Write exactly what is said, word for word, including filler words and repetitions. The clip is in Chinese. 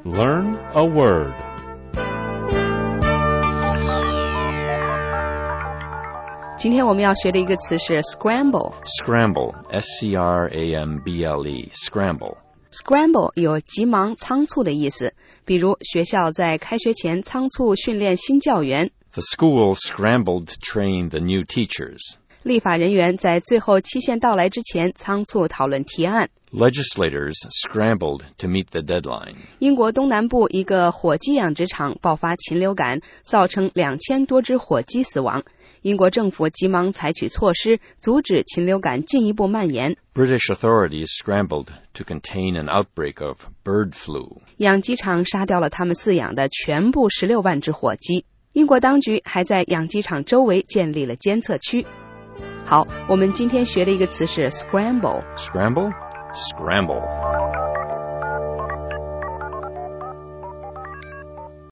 Learn a word. Scramble. 今天我们要学的一个词是 scramble. Scramble, S C R A M B L E, scramble.Scramble 有急忙仓促的意思，比如学校在开学前仓促训练新教员。 The school scrambled to train the new teachers. 立法人员在最后期限到来之前仓促讨论提案。 Legislators scrambled to meet the deadline. 英国东南部一个火鸡养殖场爆发禽流感，造成两千多只火鸡死亡。英国政府急忙采取措施，阻止禽流感进一步蔓延。 British authorities scrambled to contain an outbreak of bird flu. 养鸡场杀掉了他们饲养的全部十六万只火鸡。英国当局还在养鸡场周围建立了监测区。好，我们今天学的一个词是 scramble. Scramble? Scramble.